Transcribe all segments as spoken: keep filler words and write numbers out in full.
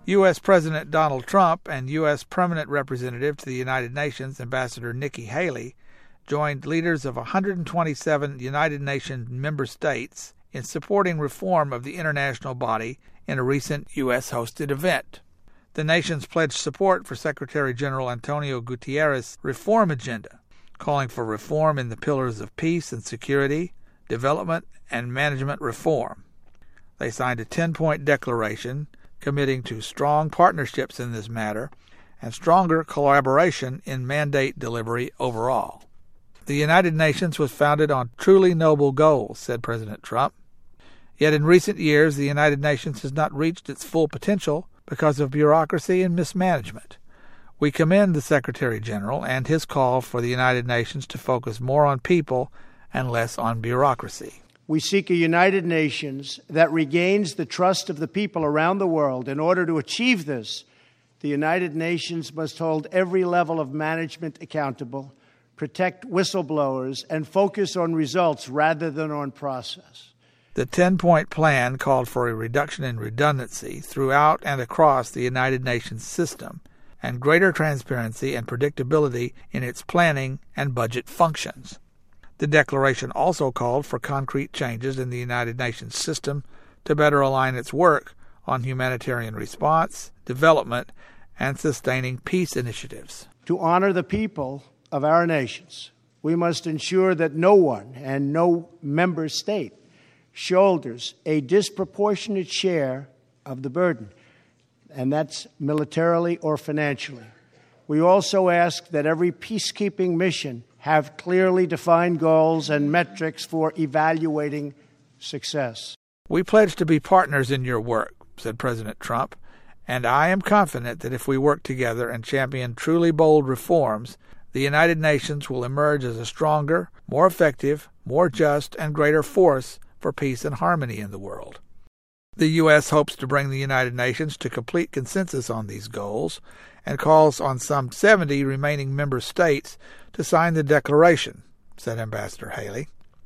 U S President Donald Trump and U S Permanent Representative to the United Nations, Ambassador Nikki Haley, joined leaders of one hundred twenty-seven United Nations member states in supporting reform of the international body in a recent U S-hosted event. The nations pledged support for Secretary General Antonio Guterres' reform agenda, calling for reform in the pillars of peace and security, development, and management reform. They signed a ten-point declaration committing to strong partnerships in this matter and stronger collaboration in mandate delivery overall. The United Nations was founded on truly noble goals, said President Trump. Yet in recent years, the United Nations has not reached its full potential because of bureaucracy and mismanagement. We commend the Secretary General and his call for the United Nations to focus more on people and less on bureaucracy. We seek a United Nations that regains the trust of the people around the world. In order to achieve this, the United Nations must hold every level of management accountable, protect whistleblowers, and focus on results rather than on process. The ten-point plan called for a reduction in redundancy throughout and across the United Nations system and greater transparency and predictability in its planning and budget functions. The declaration also called for concrete changes in the United Nations system to better align its work on humanitarian response, development, and sustaining peace initiatives. To honor the people of our nations, we must ensure that no one and no member state shoulders a disproportionate share of the burden, and that's militarily or financially. We also ask that every peacekeeping mission have clearly defined goals and metrics for evaluating success. We pledge to be partners in your work, said President Trump, and I am confident that if we work together and champion truly bold reforms, the United Nations will emerge as a stronger, more effective, more just, and greater force for peace and harmony in the world. The U S hopes to bring the United Nations to complete consensus on these goals and calls on some seventy remaining member states to sign the declaration, said Ambassador Haley.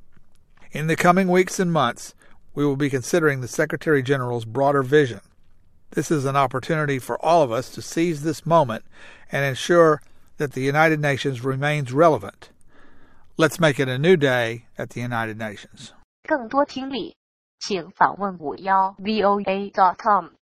In the coming weeks and months, we will be considering the Secretary General's broader vision. This is an opportunity for all of us to seize this moment and ensure that the United Nations remains relevant. Let's make it a new day at the United Nations. 更多听力，请访问五幺 V O A dot com。